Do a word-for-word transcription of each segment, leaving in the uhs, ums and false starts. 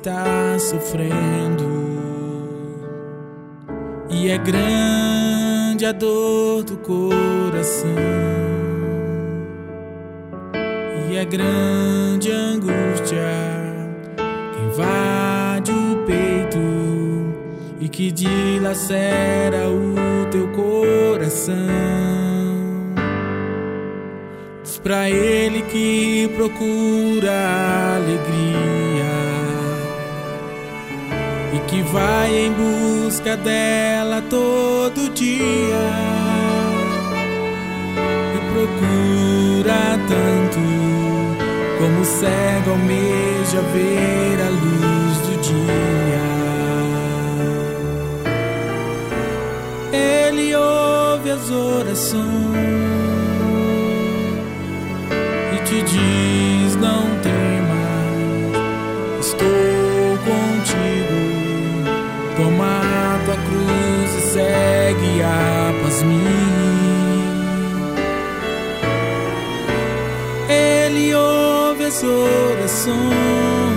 está sofrendo. E é grande a dor do coração, e é grande a angústia que invade o peito e que dilacera o teu coração. Diz pra ele que procura alegria e que vai em busca dela todo dia, e procura tanto como o cego almeja ver a luz do dia. Ele ouve as orações e te diz: não temas, estou contigo. Toma tua cruz e segue após mim. Ele ouve as orações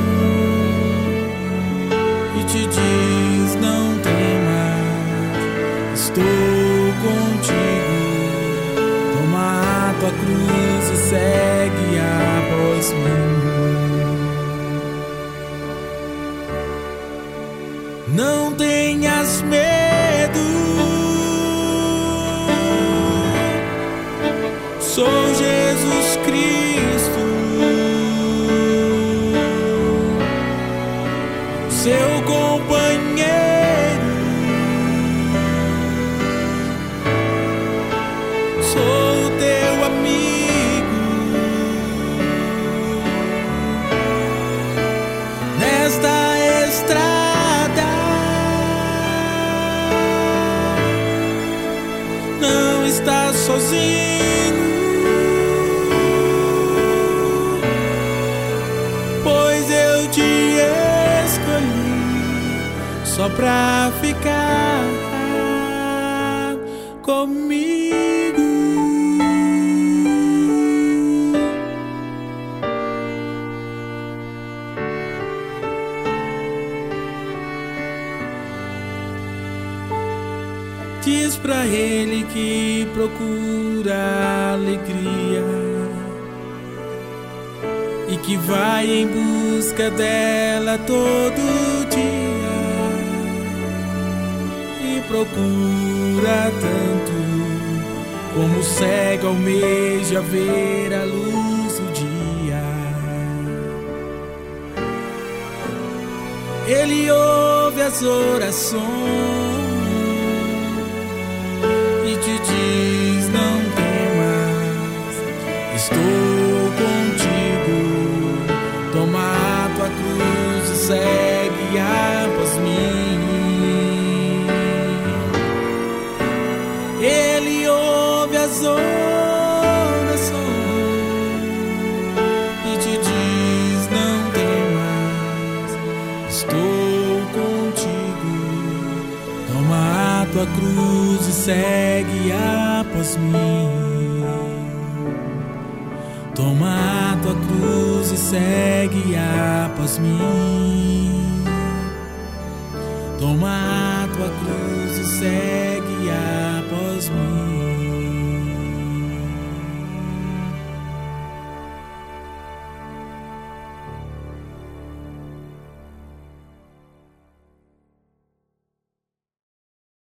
e te diz: não temas, estou contigo. Toma tua cruz e segue após mim. Não tenhas medo, sou Jesus Cristo, seu companheiro. Sou teu amigo nesta estrada. Não estás sozinho, pois eu te escolhi só pra ficar comigo. Diz pra ele que procura alegria e que vai em busca dela todo dia, e procura tanto como o cego almeja ver a luz do dia. Ele ouve as orações e te diz: não temas, estou contigo. Toma a tua cruz e segue após mim. Ele ouve as orações e te diz: não temas, estou contigo. Toma a tua cruz e segue após mim. Toma a tua cruz e segue após mim. Toma a tua cruz e segue após mim.